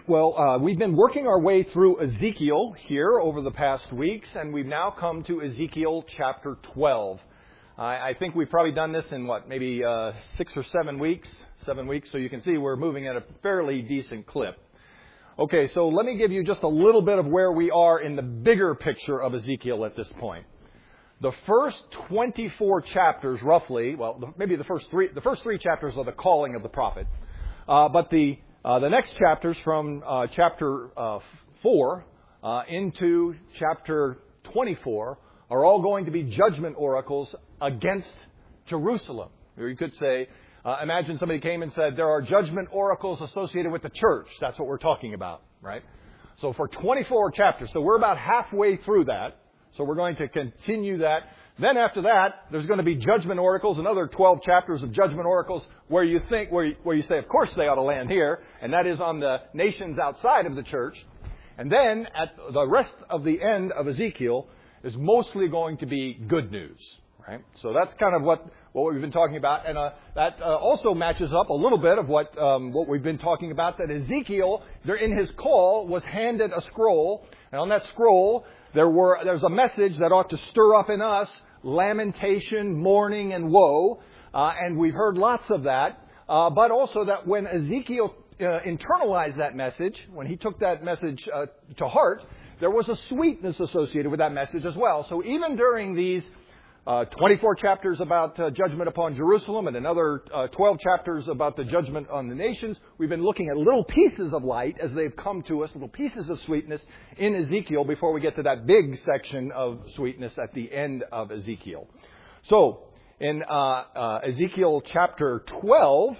Well, we've been working our way through Ezekiel here over the past weeks, and we've now come to Ezekiel chapter 12. I think we've probably done this in, maybe 6 or 7 weeks? 7 weeks, so you can see we're moving at a fairly decent clip. Okay, so let me give you just a little bit of where we are in the bigger picture of Ezekiel at this point. The first 24 chapters, roughly, maybe the first three chapters are the calling of the prophet, but the next chapters from chapter 4 into chapter 24 are all going to be judgment oracles against Jerusalem. Or you could say, imagine somebody came and said, there are judgment oracles associated with the church. That's what we're talking about, right? So for 24 chapters, so we're about halfway through that. So we're going to continue that. Then after that, there's going to be judgment oracles, another 12 chapters of judgment oracles where you say, of course they ought to land here, and that is on the nations outside of the church. And then at the rest of the end of Ezekiel is mostly going to be good news, right? So that's kind of what we've been talking about, and that also matches up a little bit of what we've been talking about, that Ezekiel, in his call, was handed a scroll, and on that scroll there's a message that ought to stir up in us lamentation, mourning, and woe. And we've heard lots of that. But also that when Ezekiel internalized that message, when he took that message to heart, there was a sweetness associated with that message as well. So even during these 24 chapters about judgment upon Jerusalem and another 12 chapters about the judgment on the nations, we've been looking at little pieces of light as they've come to us, little pieces of sweetness in Ezekiel before we get to that big section of sweetness at the end of Ezekiel. So in Ezekiel chapter 12,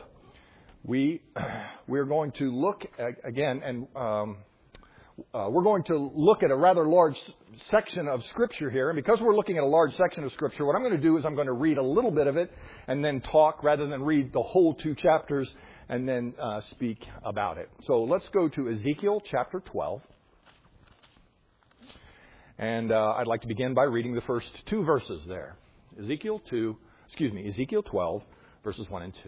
we're going to look again, and we're going to look at a rather large section of Scripture here. And because we're looking at a large section of Scripture, what I'm going to do is I'm going to read a little bit of it and then talk rather than read the whole 2 chapters and then speak about it. So let's go to Ezekiel chapter 12. And I'd like to begin by reading the first 2 verses there. Ezekiel 12, verses 1 and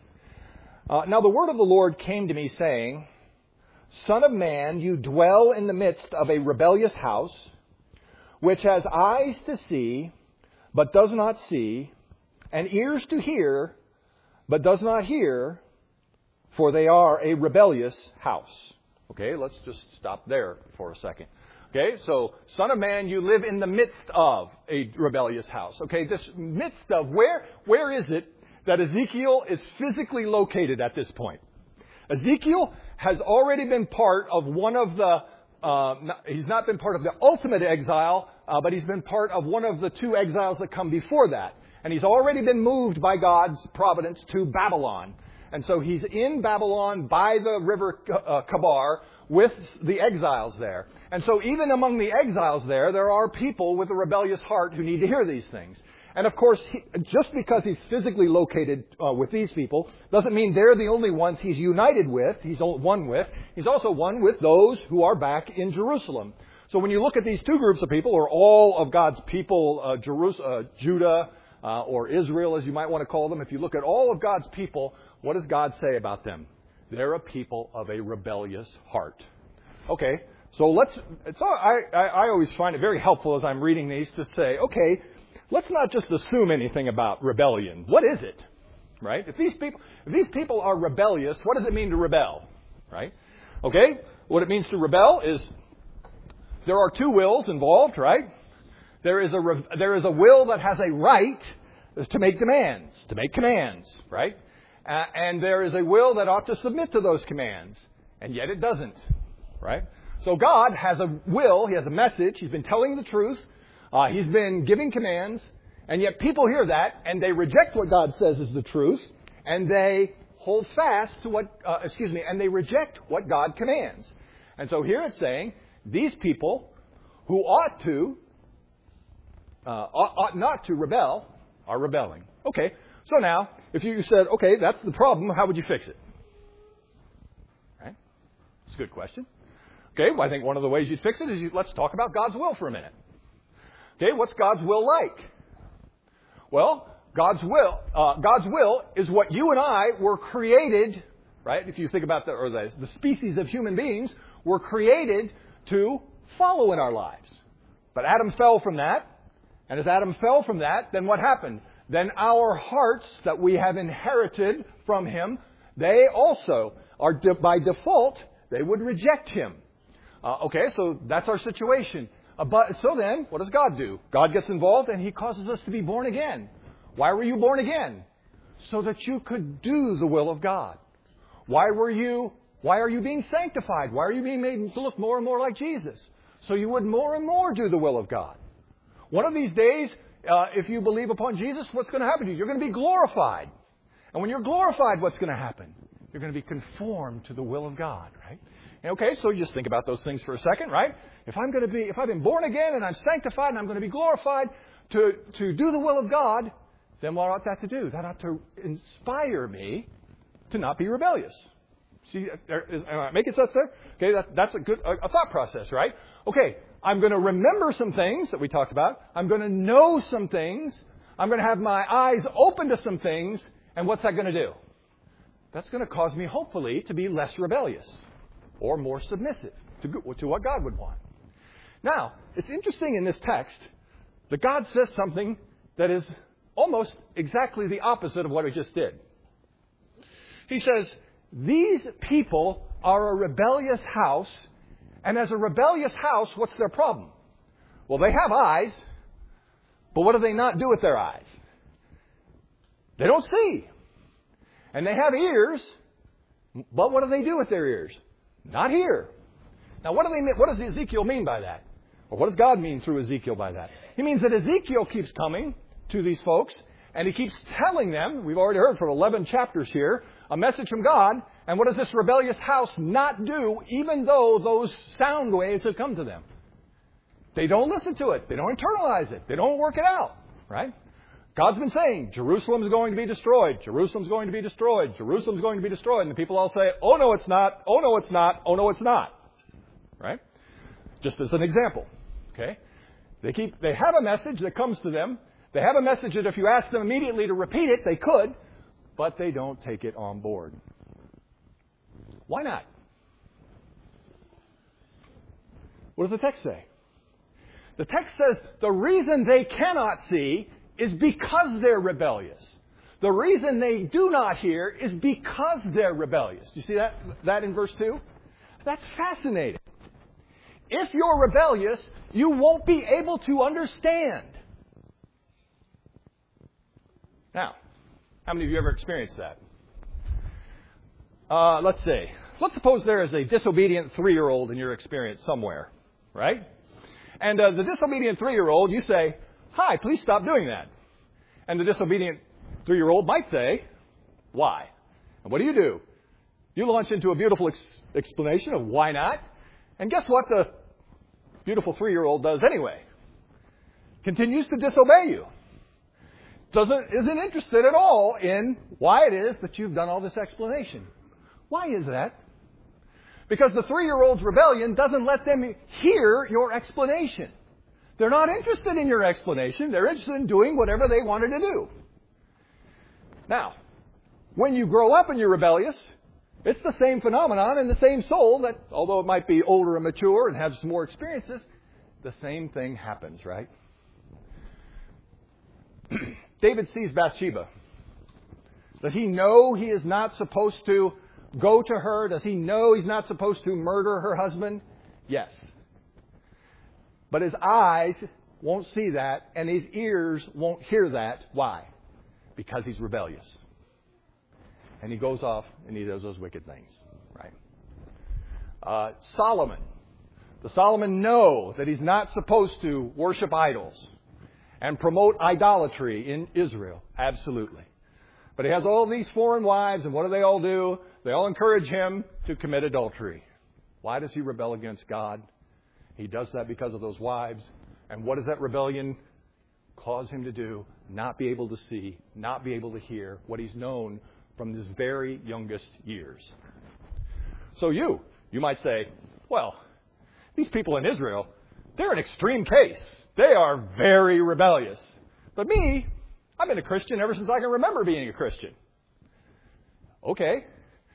2. Now the word of the Lord came to me, saying, Son of man, you dwell in the midst of a rebellious house, which has eyes to see, but does not see, and ears to hear, but does not hear, for they are a rebellious house. Okay, let's just stop there for a second. Okay, so, Son of man, you live in the midst of a rebellious house. Okay, this midst of, where is it that Ezekiel is physically located at this point? Ezekiel has already been part of one of the, he's not been part of the ultimate exile, but he's been part of one of the 2 exiles that come before that. And he's already been moved by God's providence to Babylon. And so he's in Babylon by the river Kabar with the exiles there. And so even among the exiles there are people with a rebellious heart who need to hear these things. And of course, just because he's physically located with these people doesn't mean they're the only ones he's united with, he's one with. He's also one with those who are back in Jerusalem. So when you look at these 2 groups of people, or all of God's people, Judah, or Israel as you might want to call them, if you look at all of God's people, what does God say about them? They're a people of a rebellious heart. Okay, so I always find it very helpful as I'm reading these to say, okay, let's not just assume anything about rebellion. What is it? Right? If these people are rebellious, what does it mean to rebel? Right? Okay? What it means to rebel is there are 2 wills involved, right? There is a will that has a right to make commands, right? And there is a will that ought to submit to those commands, and yet it doesn't, right? So God has a will, He has a message, He's been telling the truth, He's been giving commands, and yet people hear that, and they reject what God says is the truth, and they hold fast to and they reject what God commands. And so here it's saying, these people who ought not to rebel, are rebelling. Okay, so now, if you said, okay, that's the problem, how would you fix it? Right? It's a good question. Okay, well, I think one of the ways you'd fix it is let's talk about God's will for a minute. Okay, what's God's will like? Well, God's will is what you and I were created, right? If you think about the species of human beings were created to follow in our lives. But Adam fell from that. And as Adam fell from that, then what happened? Then our hearts that we have inherited from him, they also are, by default, they would reject him. Okay, so that's our situation. So then, what does God do? God gets involved and he causes us to be born again. Why were you born again? So that you could do the will of God. Why are you being sanctified? Why are you being made to look more and more like Jesus? So you would more and more do the will of God. One of these days, if you believe upon Jesus, what's going to happen to you? You're going to be glorified. And when you're glorified, what's going to happen? You're going to be conformed to the will of God, right? Okay, so you just think about those things for a second, right? If I've been born again and I'm sanctified and I'm going to be glorified to do the will of God, then what ought that to do? That ought to inspire me to not be rebellious. See, am I making sense there? Okay, that's a thought process, right? Okay, I'm going to remember some things that we talked about. I'm going to know some things. I'm going to have my eyes open to some things. And what's that going to do? That's going to cause me, hopefully, to be less rebellious or more submissive to what God would want. Now, it's interesting in this text that God says something that is almost exactly the opposite of what he just did. He says, these people are a rebellious house, and as a rebellious house, what's their problem? Well, they have eyes, but what do they not do with their eyes? They don't see. And they have ears, but what do they do with their ears? Not hear. Now, what does Ezekiel mean by that? Or what does God mean through Ezekiel by that? He means that Ezekiel keeps coming to these folks, and he keeps telling them, we've already heard for 11 chapters here, a message from God. And what does this rebellious house not do, even though those sound waves have come to them? They don't listen to it. They don't internalize it. They don't work it out, right? God's been saying, Jerusalem's going to be destroyed. Jerusalem's going to be destroyed. Jerusalem's going to be destroyed. And the people all say, oh, no, it's not. Oh, no, it's not. Oh, no, it's not. Right? Just as an example. Okay? They have a message that comes to them. They have a message that if you ask them immediately to repeat it, they could, but they don't take it on board. Why not? What does the text say? The text says the reason they cannot see is because they're rebellious. The reason they do not hear is because they're rebellious. Do you see that in verse 2? That's fascinating. If you're rebellious, you won't be able to understand. Now, how many of you ever experienced that? Let's suppose there is a disobedient 3-year-old in your experience somewhere, right? And the disobedient 3-year-old, you say, hi, please stop doing that. And the disobedient 3-year-old might say, why? And what do? You launch into a beautiful explanation of why not. And guess what the beautiful 3-year-old does anyway? Continues to disobey you. Isn't interested at all in why it is that you've done all this explanation. Why is that? Because the 3-year-old's rebellion doesn't let them hear your explanation. They're not interested in your explanation. They're interested in doing whatever they wanted to do. Now, when you grow up and you're rebellious, it's the same phenomenon in the same soul that, although it might be older and mature and have some more experiences, the same thing happens, right? David sees Bathsheba. Does he know he is not supposed to go to her? Does he know he's not supposed to murder her husband? Yes. But his eyes won't see that, and his ears won't hear that. Why? Because he's rebellious. And he goes off and he does those wicked things. Right? Solomon. Does Solomon know that he's not supposed to worship idols and promote idolatry in Israel? Absolutely. But he has all these foreign wives, and what do? They all encourage him to commit adultery. Why does he rebel against God? He does that because of those wives. And what does that rebellion cause him to do? Not be able to see, not be able to hear what he's known from his very youngest years. So you might say, well, these people in Israel, they're an extreme case. They are very rebellious. But me, I've been a Christian ever since I can remember being a Christian. Okay.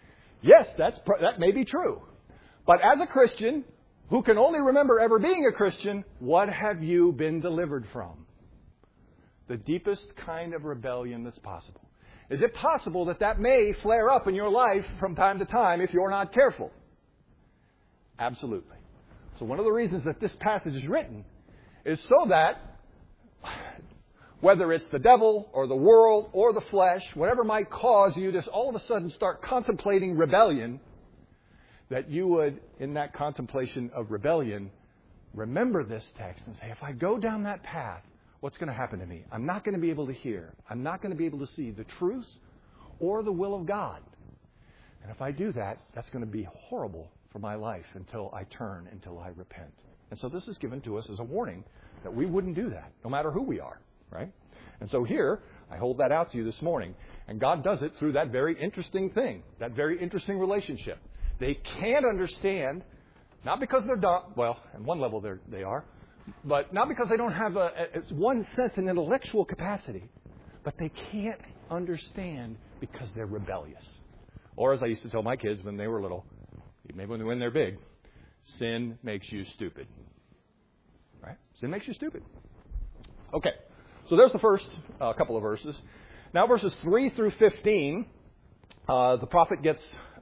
Yes, that may be true. But as a Christian, who can only remember ever being a Christian, what have you been delivered from? The deepest kind of rebellion that's possible. Is it possible that may flare up in your life from time to time if you're not careful? Absolutely. So one of the reasons that this passage is written is so that whether it's the devil or the world or the flesh, whatever might cause you to all of a sudden start contemplating rebellion, that you would, in that contemplation of rebellion, remember this text and say, if I go down that path, what's going to happen to me? I'm not going to be able to hear. I'm not going to be able to see the truth or the will of God. And if I do that, that's going to be horrible for my life until I turn, until I repent. And so this is given to us as a warning that we wouldn't do that, no matter who we are, right? And so here, I hold that out to you this morning. And God does it through that very interesting thing, that very interesting relationship. They can't understand, not because they're dumb, well, on one level they are, but not because they don't have one sense an intellectual capacity, but they can't understand because they're rebellious. Or as I used to tell my kids when they were little, maybe when they're big, sin makes you stupid. Right? Sin makes you stupid. Okay, so there's the first couple of verses. Now verses 3 through 15, the prophet gets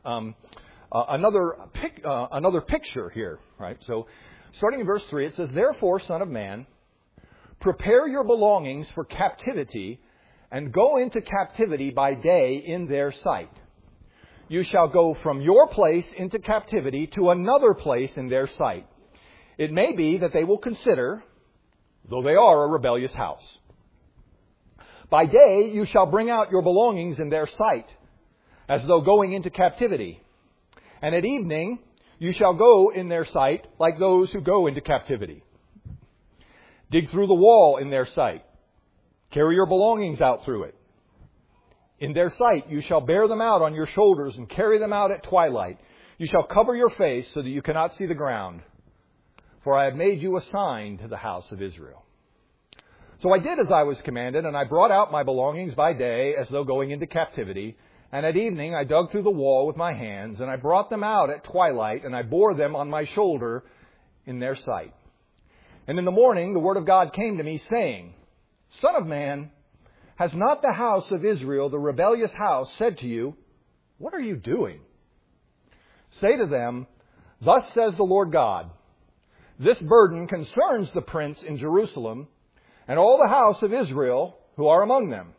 another picture here, right? So starting in verse 3, it says, "Therefore, Son of Man, prepare your belongings for captivity, and go into captivity by day in their sight. You shall go from your place into captivity to another place in their sight. It may be that they will consider, though they are a rebellious house. By day you shall bring out your belongings in their sight, as though going into captivity. And at evening you shall go in their sight like those who go into captivity. Dig through the wall in their sight. Carry your belongings out through it. In their sight you shall bear them out on your shoulders and carry them out at twilight. You shall cover your face so that you cannot see the ground. For I have made you a sign to the house of Israel." So I did as I was commanded, and I brought out my belongings by day as though going into captivity. And at evening I dug through the wall with my hands, and I brought them out at twilight, and I bore them on my shoulder in their sight. And in the morning the word of God came to me, saying, "Son of man, has not the house of Israel, the rebellious house, said to you, 'What are you doing?' Say to them, 'Thus says the Lord God, this burden concerns the prince in Jerusalem and all the house of Israel who are among them.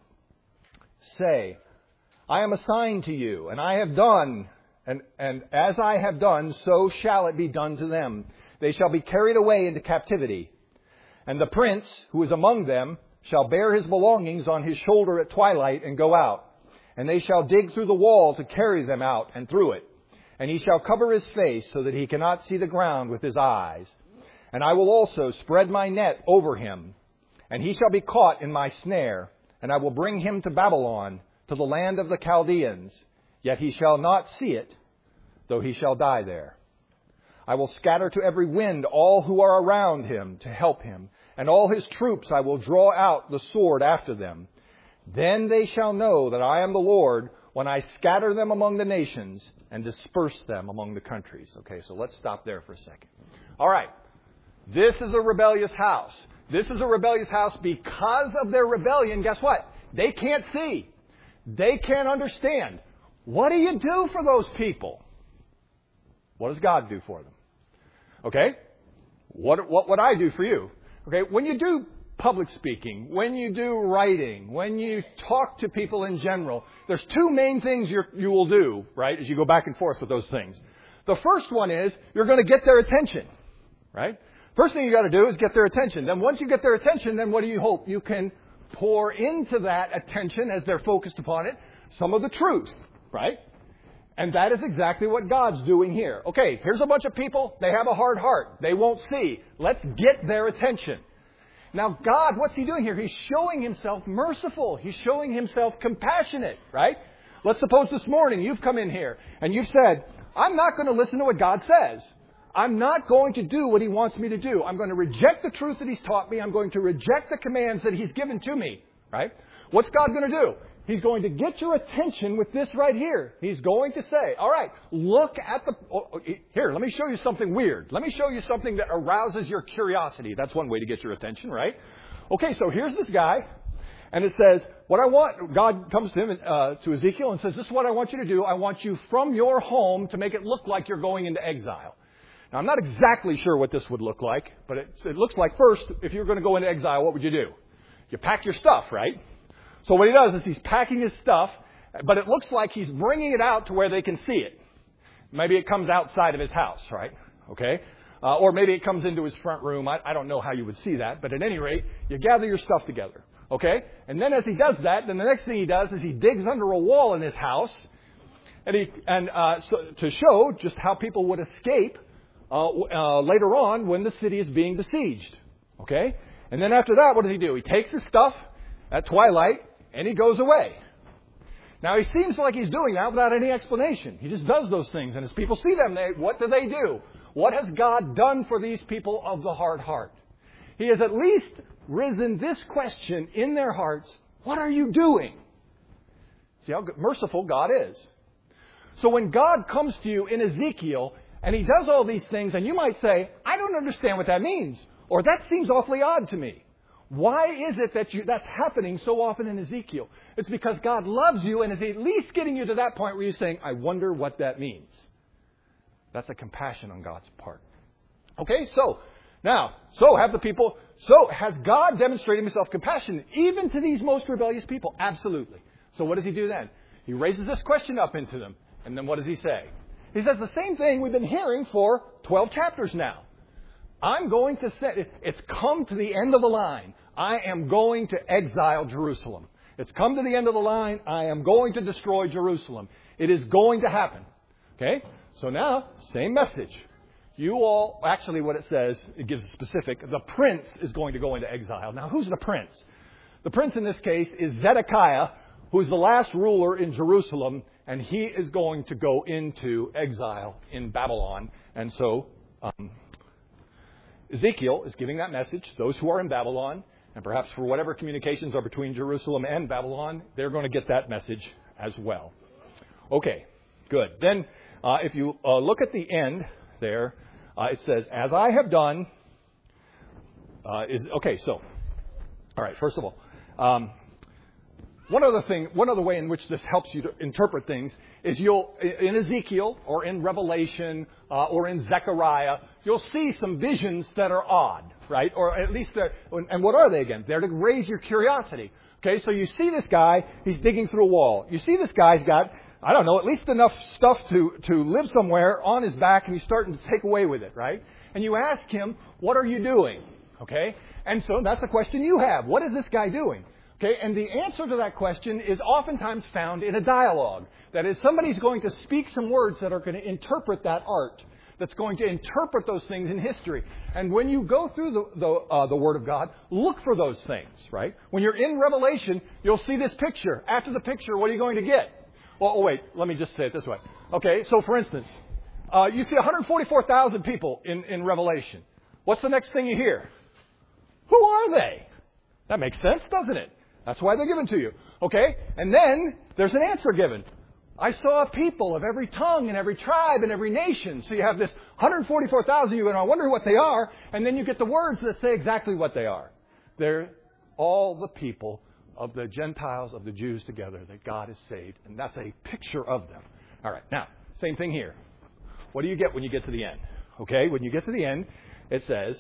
Say, I am a sign to you, and I have done, and as I have done, so shall it be done to them. They shall be carried away into captivity. And the prince who is among them shall bear his belongings on his shoulder at twilight and go out. And they shall dig through the wall to carry them out and through it. And he shall cover his face so that he cannot see the ground with his eyes. And I will also spread my net over him. And he shall be caught in my snare. And I will bring him to Babylon, to the land of the Chaldeans. Yet he shall not see it, though he shall die there. I will scatter to every wind all who are around him to help him. And all his troops I will draw out the sword after them. Then they shall know that I am the Lord when I scatter them among the nations and disperse them among the countries." Okay, so let's stop there for a second. All right. This is a rebellious house. This is a rebellious house because of their rebellion. Guess what? They can't see. They can't understand. What do you do for those people? What does God do for them? Okay? What would I do for you? Okay, when you do public speaking, when you do writing, when you talk to people in general, there's two main things you will do, right, as you go back and forth with those things. The first one is you're going to get their attention, right? First thing you got to do is get their attention. Then once you get their attention, then what do you hope? You can pour into that attention as they're focused upon it some of the truth, right? And that is exactly what God's doing here. Okay, here's a bunch of people. They have a hard heart. They won't see. Let's get their attention. Now, God, what's He doing here? He's showing Himself merciful. He's showing Himself compassionate, right? Let's suppose this morning you've come in here and you've said, I'm not going to listen to what God says. I'm not going to do what He wants me to do. I'm going to reject the truth that He's taught me. I'm going to reject the commands that He's given to me, right? What's God going to do? He's going to get your attention with this right here. He's going to say, all right, look at here, let me show you something weird. Let me show you something that arouses your curiosity. That's one way to get your attention, right? Okay, so here's this guy, and it says, God comes to him, to Ezekiel, and says, this is what I want you to do. I want you from your home to make it look like you're going into exile. Now, I'm not exactly sure what this would look like, but it looks like first, if you're going to go into exile, what would you do? You pack your stuff, right? So what he does is he's packing his stuff, but it looks like he's bringing it out to where they can see it. Maybe it comes outside of his house, right? Okay? Or maybe it comes into his front room. I don't know how you would see that, but at any rate, you gather your stuff together. Okay? And then as he does that, then the next thing he does is he digs under a wall in his house, so to show just how people would escape later on when the city is being besieged. Okay? And then after that, what does he do? He takes his stuff at twilight, and he goes away. Now, he seems like he's doing that without any explanation. He just does those things. And as people see them, what do they do? What has God done for these people of the hard heart? He has at least risen this question in their hearts, what are you doing? See how merciful God is. So when God comes to you in Ezekiel, and he does all these things, and you might say, I don't understand what that means. Or that seems awfully odd to me. Why is it that that's happening so often in Ezekiel? It's because God loves you and is at least getting you to that point where you're saying, I wonder what that means. That's a compassion on God's part. Okay, so has God demonstrated himself compassionate even to these most rebellious people? Absolutely. So what does he do then? He raises this question up into them. And then what does he say? He says the same thing we've been hearing for 12 chapters now. I'm going to say, it's come to the end of the line. I am going to exile Jerusalem. It's come to the end of the line. I am going to destroy Jerusalem. It is going to happen. Okay? So now, same message. You all, actually what it says, it gives a specific, the prince is going to go into exile. Now, who's the prince? The prince in this case is Zedekiah, who's the last ruler in Jerusalem, and he is going to go into exile in Babylon. And so, Ezekiel is giving that message. Those who are in Babylon, and perhaps for whatever communications are between Jerusalem and Babylon, they're going to get that message as well. Okay, good. Then, if you look at the end there, it says, as I have done, all right, first of all, one other way in which this helps you to interpret things is in Ezekiel or in Revelation or in Zechariah, you'll see some visions that are odd, right? Or at least, and what are they again? They're to raise your curiosity. Okay, so you see this guy, he's digging through a wall. You see this guy's got, I don't know, at least enough stuff to live somewhere on his back, and he's starting to take away with it, right? And you ask him, what are you doing? Okay? And so that's a question you have. What is this guy doing? Okay, and the answer to that question is oftentimes found in a dialogue. That is, somebody's going to speak some words that are going to interpret that art, that's going to interpret those things in history. And when you go through the Word of God, look for those things, right? When you're in Revelation, you'll see this picture. After the picture, what are you going to get? Well, wait, let me just say it this way. Okay, so for instance, you see 144,000 people in Revelation. What's the next thing you hear? Who are they? That makes sense, doesn't it? That's why they're given to you. Okay? And then there's an answer given. I saw a people of every tongue and every tribe and every nation. So you have this 144,000, you go, I wonder what they are. And then you get the words that say exactly what they are. They're all the people of the Gentiles, of the Jews together that God has saved. And that's a picture of them. All right. Now, same thing here. What do you get when you get to the end? Okay? When you get to the end, it says,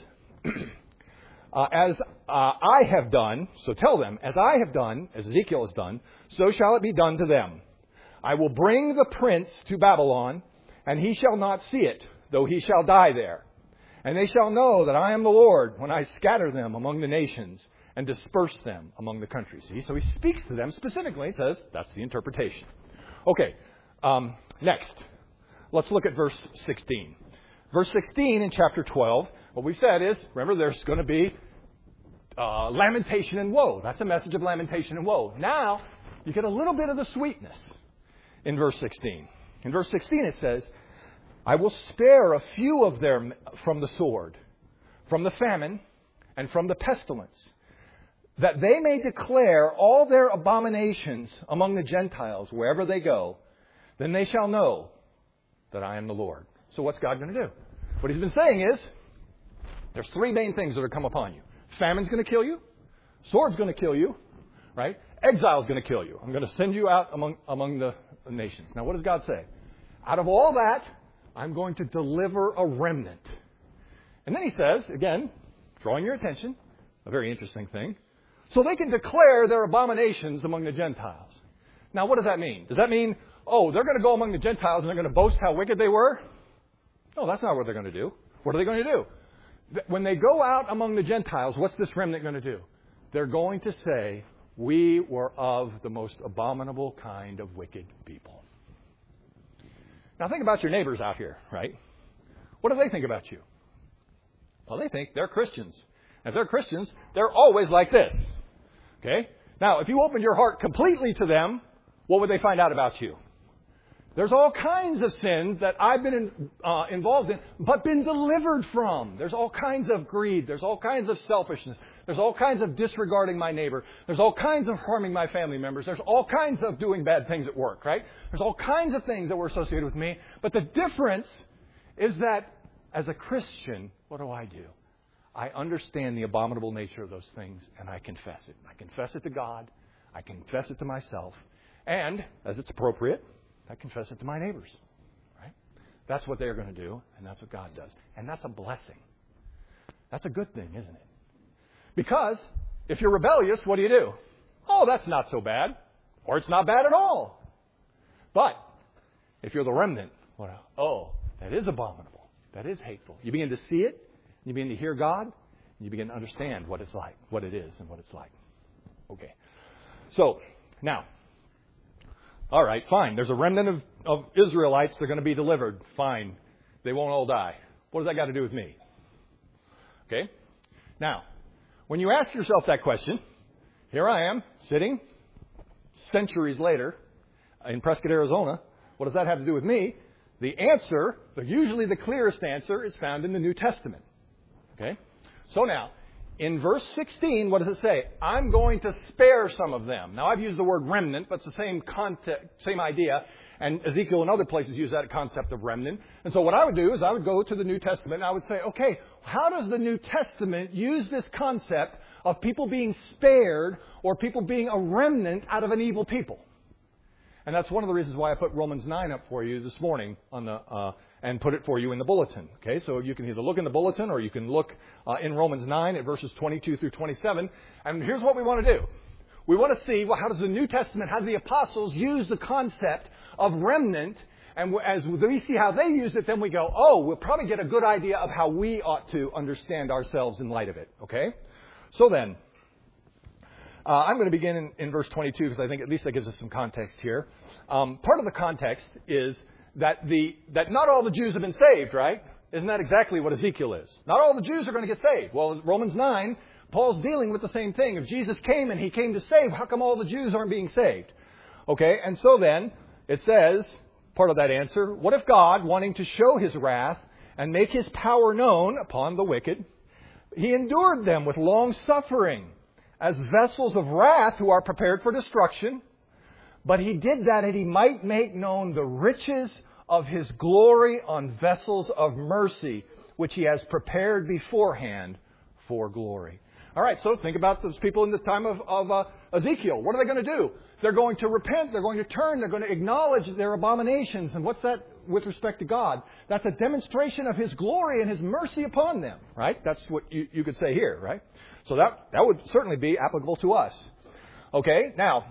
as I have done, so tell them, as I have done, as Ezekiel has done, so shall it be done to them. I will bring the prince to Babylon, and he shall not see it, though he shall die there. And they shall know that I am the Lord when I scatter them among the nations and disperse them among the countries. See? So he speaks to them specifically. He says, that's the interpretation. Okay, next. Let's look at verse 16. Verse 16 in chapter 12, what we said is, remember, there's going to be lamentation and woe. That's a message of lamentation and woe. Now, you get a little bit of the sweetness in verse 16. In verse 16 it says, I will spare a few of them from the sword, from the famine, and from the pestilence. that they may declare all their abominations among the Gentiles wherever they go, then they shall know that I am the Lord. So what's God going to do? What he's been saying is, there's three main things that are come upon you. Famine's going to kill you. Sword's going to kill you. Right? Exile's going to kill you. I'm going to send you out among the nations. Now, what does God say? Out of all that, I'm going to deliver a remnant. And then he says, again, drawing your attention, a very interesting thing, so they can declare their abominations among the Gentiles. Now, what does that mean? Does that mean, they're going to go among the Gentiles and they're going to boast how wicked they were? No, that's not what they're going to do. What are they going to do? When they go out among the Gentiles, what's this remnant going to do? They're going to say, we were of the most abominable kind of wicked people. Now think about your neighbors out here, right? What do they think about you? Well, they think they're Christians. And if they're Christians, they're always like this. Okay? Now, if you opened your heart completely to them, what would they find out about you? There's all kinds of sins that I've been involved in, but been delivered from. There's all kinds of greed. There's all kinds of selfishness. There's all kinds of disregarding my neighbor. There's all kinds of harming my family members. There's all kinds of doing bad things at work, right? There's all kinds of things that were associated with me. But the difference is that as a Christian, what do? I understand the abominable nature of those things, and I confess it. I confess it to God. I confess it to myself. And, as it's appropriate, I confess it to my neighbors. Right? That's what they're going to do, and that's what God does. And that's a blessing. That's a good thing, isn't it? Because if you're rebellious, what do? Oh, that's not so bad. Or it's not bad at all. But if you're the remnant, that is abominable. That is hateful. You begin to see it. You begin to hear God. And you begin to understand what it's like, what it is, and what it's like. Okay. So, now, all right, fine. There's a remnant of Israelites that are going to be delivered. Fine. They won't all die. What does that got to do with me? Okay. Now, when you ask yourself that question, here I am, sitting centuries later in Prescott, Arizona. What does that have to do with me? The answer, usually the clearest answer, is found in the New Testament. Okay? So now, in verse 16, what does it say? I'm going to spare some of them. Now, I've used the word remnant, but it's the same context, same idea. And Ezekiel and other places use that concept of remnant. And so what I would do is I would go to the New Testament and I would say, okay, how does the New Testament use this concept of people being spared or people being a remnant out of an evil people? And that's one of the reasons why I put Romans 9 up for you this morning on the and put it for you in the bulletin. Okay, so you can either look in the bulletin or you can look in Romans 9 at verses 22 through 27. And here's what we want to do. We want to see, how does the New Testament, how do the apostles use the concept of remnant? And as we see how they use it, then we go, we'll probably get a good idea of how we ought to understand ourselves in light of it. Okay? So then, I'm going to begin in verse 22 because I think at least that gives us some context here. Part of the context is that not all the Jews have been saved, right? Isn't that exactly what Ezekiel is? Not all the Jews are going to get saved. Well, Romans 9, Paul's dealing with the same thing. If Jesus came and he came to save, how come all the Jews aren't being saved? Okay, and so then it says, part of that answer, what if God, wanting to show his wrath and make his power known upon the wicked, he endured them with long suffering as vessels of wrath who are prepared for destruction? But he did that he might make known the riches of his glory on vessels of mercy, which he has prepared beforehand for glory. All right, so think about those people in the time of Ezekiel. What are they going to do? They're going to repent. They're going to turn. They're going to acknowledge their abominations. And what's that with respect to God? That's a demonstration of his glory and his mercy upon them, right? That's what you could say here, right? So that would certainly be applicable to us. Okay, now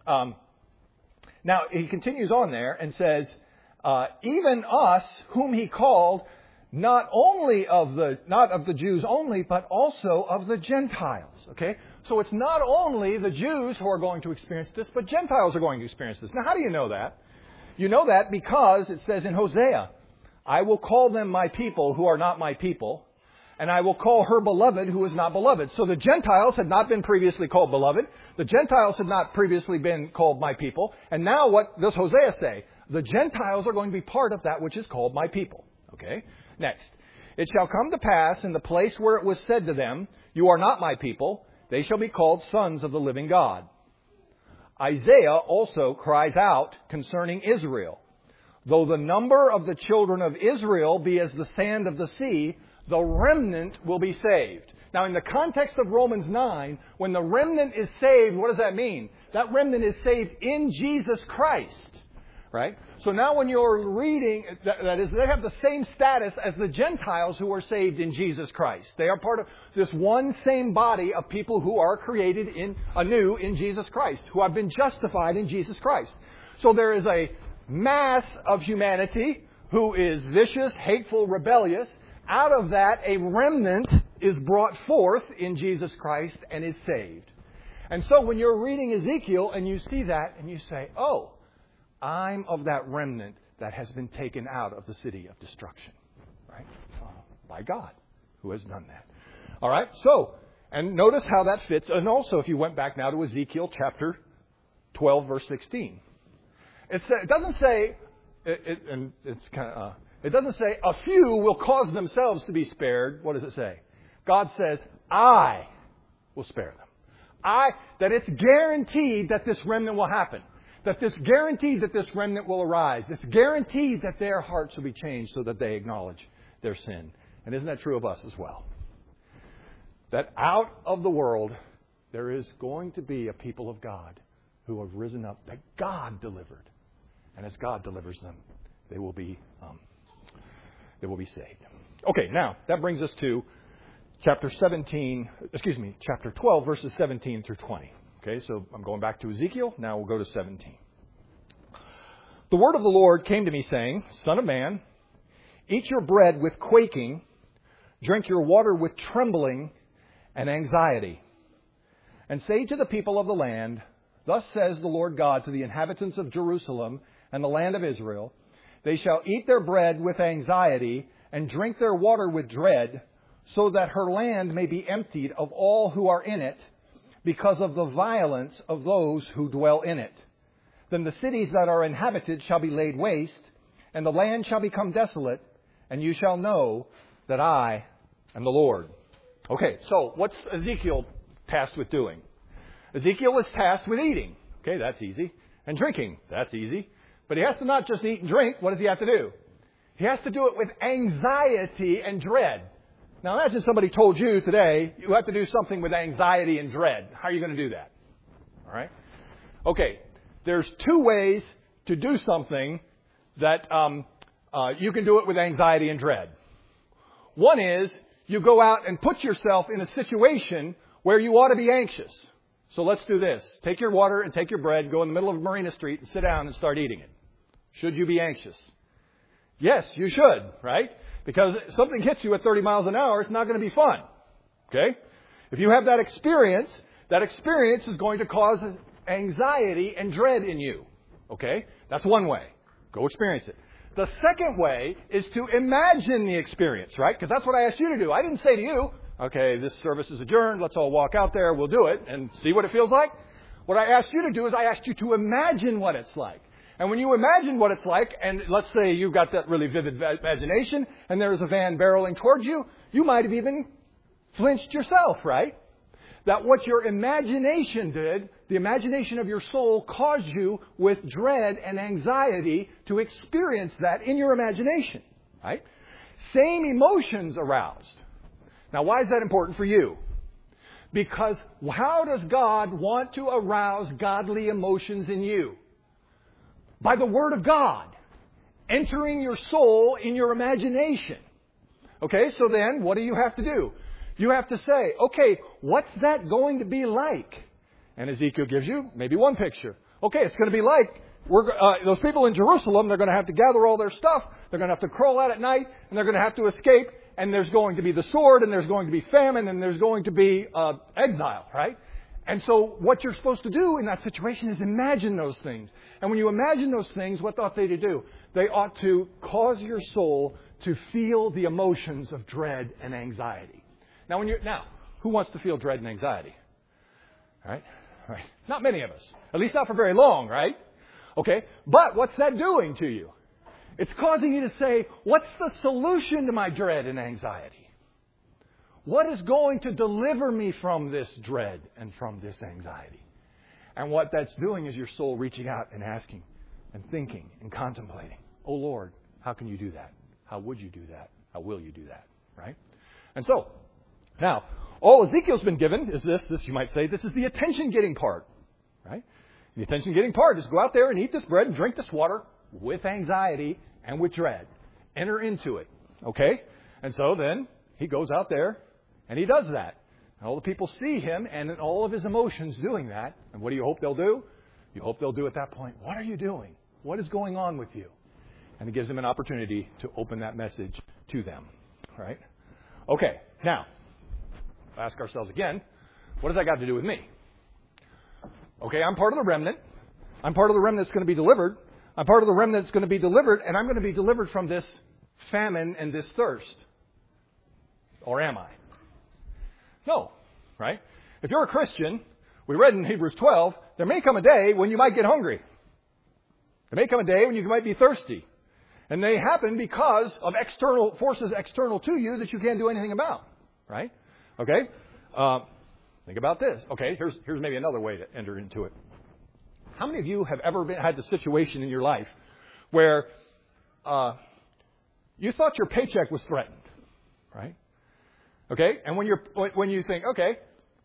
he continues on there and says, even us whom he called, not of the Jews only, but also of the Gentiles. Okay? So it's not only the Jews who are going to experience this, but Gentiles are going to experience this. Now, how do you know that? You know that because it says in Hosea, I will call them my people who are not my people, and I will call her beloved who is not beloved. So the Gentiles had not been previously called beloved. The Gentiles had not previously been called my people. And now what does Hosea say? The Gentiles are going to be part of that which is called my people. Okay? Next. It shall come to pass in the place where it was said to them, you are not my people, They shall be called sons of the living God. Isaiah also cries out concerning Israel. Though the number of the children of Israel be as the sand of the sea, the remnant will be saved. Now, in the context of Romans 9, when the remnant is saved, what does that mean? That remnant is saved in Jesus Christ. Right? So now when you're reading, that is, they have the same status as the Gentiles who are saved in Jesus Christ. They are part of this one same body of people who are created anew in Jesus Christ, who have been justified in Jesus Christ. So there is a mass of humanity who is vicious, hateful, rebellious. Out of that, a remnant is brought forth in Jesus Christ and is saved. And so when you're reading Ezekiel and you see that and you say, oh, I'm of that remnant that has been taken out of the city of destruction. Right? By God, who has done that. All right? So, and notice how that fits. And also, if you went back now to Ezekiel chapter 12, verse 16. It doesn't say, it doesn't say a few will cause themselves to be spared. What does it say? God says, I will spare them. That it's guaranteed that this remnant will happen. That this guaranteed that this remnant will arise. It's guaranteed that their hearts will be changed so that they acknowledge their sin. And isn't that true of us as well? That out of the world, there is going to be a people of God who have risen up that God delivered. And as God delivers them, they will be saved. Okay, now, that brings us to chapter 12, verses 17 through 20. Okay, so I'm going back to Ezekiel. Now we'll go to 17. The word of the Lord came to me saying, Son of man, eat your bread with quaking, drink your water with trembling and anxiety. And say to the people of the land, Thus says the Lord God to the inhabitants of Jerusalem and the land of Israel, They shall eat their bread with anxiety and drink their water with dread, so that her land may be emptied of all who are in it, because of the violence of those who dwell in it. Then the cities that are inhabited shall be laid waste, and the land shall become desolate, and you shall know that I am the Lord. Okay, so what's Ezekiel tasked with doing? Ezekiel is tasked with eating. Okay, that's easy. And drinking. That's easy. But he has to not just eat and drink. What does he have to do? He has to do it with anxiety and dread. Now imagine somebody told you today, you have to do something with anxiety and dread. How are you going to do that? All right? Okay, there's two ways to do something that you can do it with anxiety and dread. One is you go out and put yourself in a situation where you ought to be anxious. So let's do this. Take your water and take your bread, go in the middle of Marina Street and sit down and start eating it. Should you be anxious? Yes, you should, right? Because if something hits you at 30 miles an hour, it's not going to be fun. Okay? If you have that experience is going to cause anxiety and dread in you. Okay? That's one way. Go experience it. The second way is to imagine the experience, right? Because that's what I asked you to do. I didn't say to you, okay, this service is adjourned. Let's all walk out there. We'll do it and see what it feels like. What I asked you to do is I asked you to imagine what it's like. And when you imagine what it's like, and let's say you've got that really vivid imagination, and there's a van barreling towards you, you might have even flinched yourself, right? That what your imagination did, the imagination of your soul caused you with dread and anxiety to experience that in your imagination, right? Same emotions aroused. Now, why is that important for you? Because how does God want to arouse godly emotions in you? By the Word of God, entering your soul in your imagination. Okay, so then what do you have to do? You have to say, okay, what's that going to be like? And Ezekiel gives you maybe one picture. Okay, it's going to be like those people in Jerusalem, they're going to have to gather all their stuff. They're going to have to crawl out at night, and they're going to have to escape. And there's going to be the sword, and there's going to be famine, and there's going to be exile, right? And so what you're supposed to do in that situation is imagine those things. And when you imagine those things, what ought they to do? They ought to cause your soul to feel the emotions of dread and anxiety. Now, who wants to feel dread and anxiety? All right? Not many of us. At least not for very long, right? Okay. But what's that doing to you? It's causing you to say, what's the solution to my dread and anxiety? What is going to deliver me from this dread and from this anxiety? And what that's doing is your soul reaching out and asking and thinking and contemplating. Oh, Lord, how can you do that? How would you do that? How will you do that? Right? And so, now, all Ezekiel's been given is this you might say, this is the attention-getting part. Right? The attention-getting part is go out there and eat this bread and drink this water with anxiety and with dread. Enter into it. Okay? And so then he goes out there and he does that. And all the people see him and in all of his emotions doing that. And what do you hope they'll do? You hope they'll do at that point, what are you doing? What is going on with you? And it gives them an opportunity to open that message to them. Right? Okay. Now, ask ourselves again, what does that got to do with me? Okay, I'm part of the remnant. I'm part of the remnant that's going to be delivered. I'm part of the remnant that's going to be delivered, and I'm going to be delivered from this famine and this thirst. Or am I? No, right? If you're a Christian, we read in Hebrews 12, there may come a day when you might get hungry. There may come a day when you might be thirsty. And they happen because of external forces external to you that you can't do anything about. Right? Okay? Think about this. Okay, here's maybe another way to enter into it. How many of you have ever had the situation in your life where you thought your paycheck was threatened, right? Okay, and when you think, okay,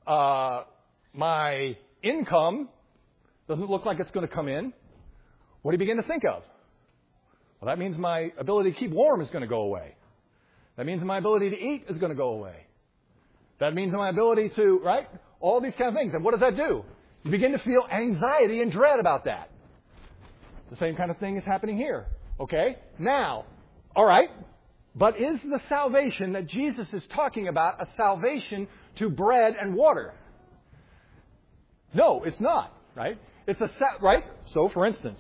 my income doesn't look like it's going to come in, what do you begin to think of? Well, that means my ability to keep warm is going to go away. That means my ability to eat is going to go away. That means my ability to, right? All these kind of things. And what does that do? You begin to feel anxiety and dread about that. The same kind of thing is happening here. Okay? Now, all right, but is the salvation that Jesus is talking about a salvation to bread and water? No, it's not, right? It's right? So, for instance,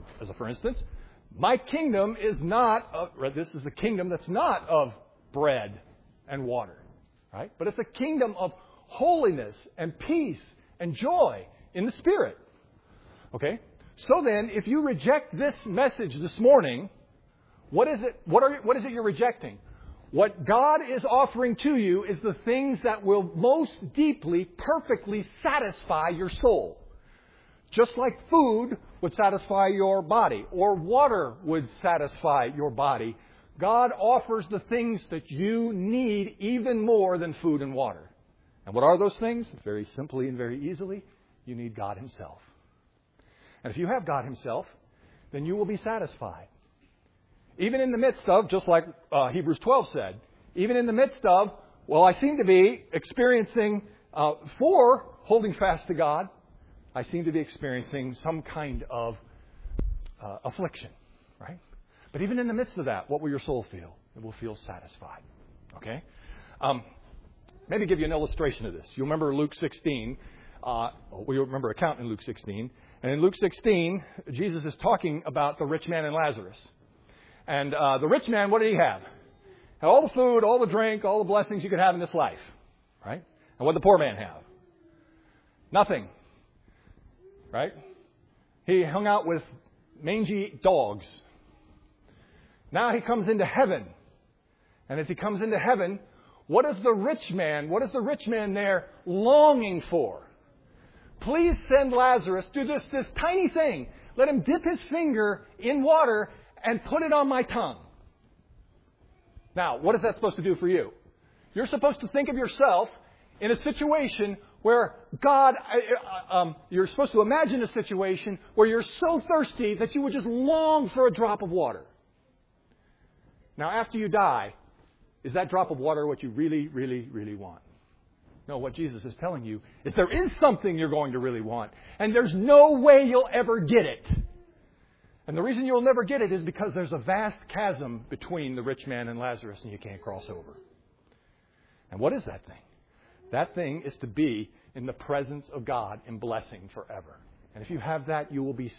my kingdom is not, this is a kingdom that's not of bread and water. Right? But it's a kingdom of holiness and peace and joy in the Spirit. Okay? So then, if you reject this message this morning, what is it? What is it you're rejecting? What God is offering to you is the things that will most deeply, perfectly satisfy your soul. Just like food would satisfy your body, or water would satisfy your body, God offers the things that you need even more than food and water. And what are those things? Very simply and very easily, you need God Himself. And if you have God Himself, then you will be satisfied. Even in the midst of, just like Hebrews 12 said, even in the midst of, well, I seem to be experiencing, for holding fast to God, I seem to be experiencing some kind of affliction, right? But even in the midst of that, what will your soul feel? It will feel satisfied. Okay? Maybe give you an illustration of this. You remember Luke 16. You remember account in Luke 16. And in Luke 16, Jesus is talking about the rich man and Lazarus. And the rich man, what did he have? Had all the food, all the drink, all the blessings you could have in this life. Right? And what did the poor man have? Nothing. Right? He hung out with mangy dogs. Now he comes into heaven. And as he comes into heaven, what is the rich man there longing for? Please send Lazarus to this tiny thing. Let him dip his finger in water and put it on my tongue. Now, what is that supposed to do for you? You're supposed to think of yourself in a situation where God, you're supposed to imagine a situation where you're so thirsty that you would just long for a drop of water. Now, after you die, is that drop of water what you really, really, really want? No, what Jesus is telling you is there is something you're going to really want, and there's no way you'll ever get it. And the reason you'll never get it is because there's a vast chasm between the rich man and Lazarus, and you can't cross over. And what is that thing? That thing is to be in the presence of God in blessing forever. And if you have that, you will be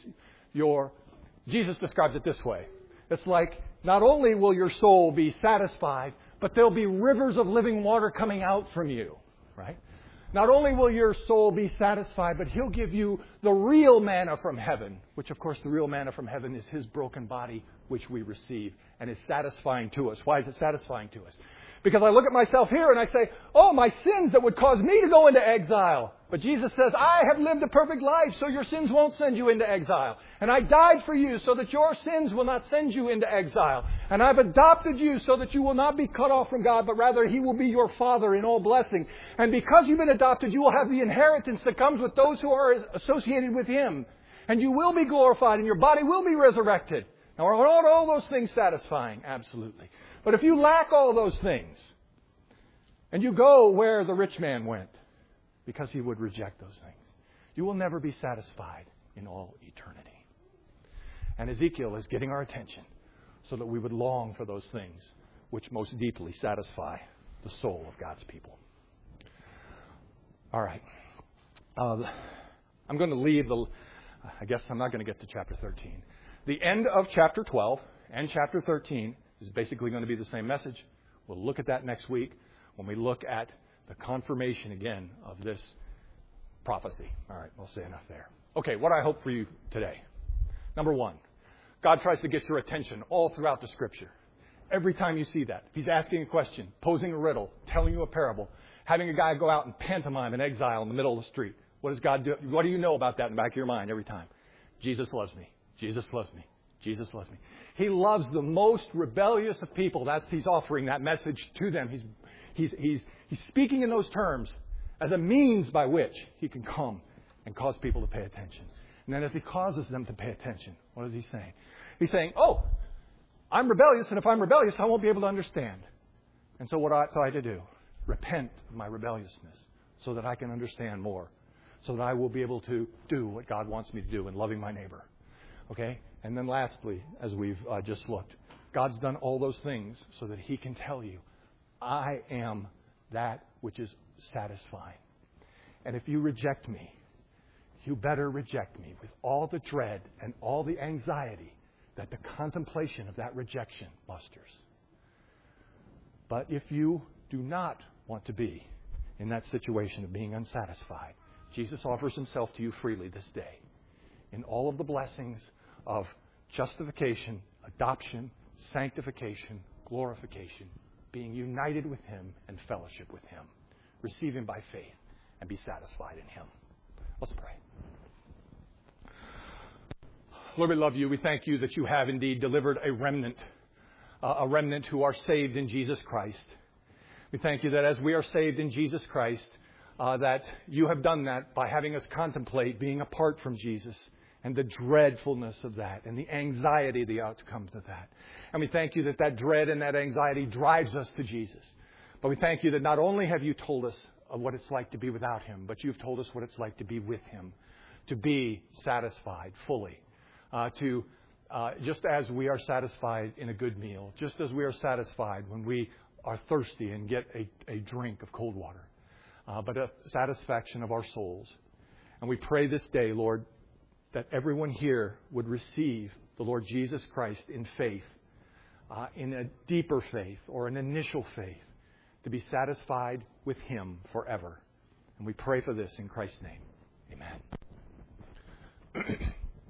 Jesus describes it this way. It's like not only will your soul be satisfied, but there'll be rivers of living water coming out from you. Right? Not only will your soul be satisfied, but He'll give you the real manna from heaven, which, of course, the real manna from heaven is His broken body which we receive and is satisfying to us. Why is it satisfying to us? Because I look at myself here and I say, oh, my sins that would cause me to go into exile. But Jesus says, I have lived a perfect life, so your sins won't send you into exile. And I died for you so that your sins will not send you into exile. And I've adopted you so that you will not be cut off from God, but rather He will be your Father in all blessing. And because you've been adopted, you will have the inheritance that comes with those who are associated with Him. And you will be glorified and your body will be resurrected. Now, are all those things satisfying? Absolutely. But if you lack all those things, and you go where the rich man went, because he would reject those things, you will never be satisfied in all eternity. And Ezekiel is getting our attention so that we would long for those things which most deeply satisfy the soul of God's people. All right. I'm going to leave I guess I'm not going to get to chapter 13. The end of chapter 12 and chapter 13 is basically going to be the same message. We'll look at that next week when we look at the confirmation again of this prophecy. All right, we'll say enough there. Okay, what I hope for you today. Number one, God tries to get your attention all throughout the Scripture. Every time you see that, He's asking a question, posing a riddle, telling you a parable, having a guy go out and pantomime in exile in the middle of the street. What does God do? What do you know about that in the back of your mind every time? Jesus loves me. Jesus loves me. Jesus loves me. He loves the most rebellious of people. He's offering that message to them. He's speaking in those terms as a means by which He can come and cause people to pay attention. And then as He causes them to pay attention, what is He saying? He's saying, oh, I'm rebellious, and if I'm rebellious, I won't be able to understand. And so what I try to do, repent of my rebelliousness so that I can understand more, so that I will be able to do what God wants me to do in loving my neighbor. Okay? And then lastly, as we've just looked, God's done all those things so that He can tell you, I am that which is satisfying. And if you reject me, you better reject me with all the dread and all the anxiety that the contemplation of that rejection musters. But if you do not want to be in that situation of being unsatisfied, Jesus offers Himself to you freely this day in all of the blessings of justification, adoption, sanctification, glorification, being united with Him and fellowship with Him. Receive Him by faith and be satisfied in Him. Let's pray. Lord, we love You. We thank You that You have indeed delivered a remnant who are saved in Jesus Christ. We thank You that as we are saved in Jesus Christ, that You have done that by having us contemplate being apart from Jesus and the dreadfulness of that and the anxiety, the outcomes of that. And we thank You that that dread and that anxiety drives us to Jesus. But we thank You that not only have You told us of what it's like to be without Him, but You've told us what it's like to be with Him, to be satisfied fully, just as we are satisfied in a good meal, just as we are satisfied when we are thirsty and get a drink of cold water, but a satisfaction of our souls. And we pray this day, Lord, that everyone here would receive the Lord Jesus Christ in faith, in a deeper faith or an initial faith, to be satisfied with Him forever. And we pray for this in Christ's name. Amen.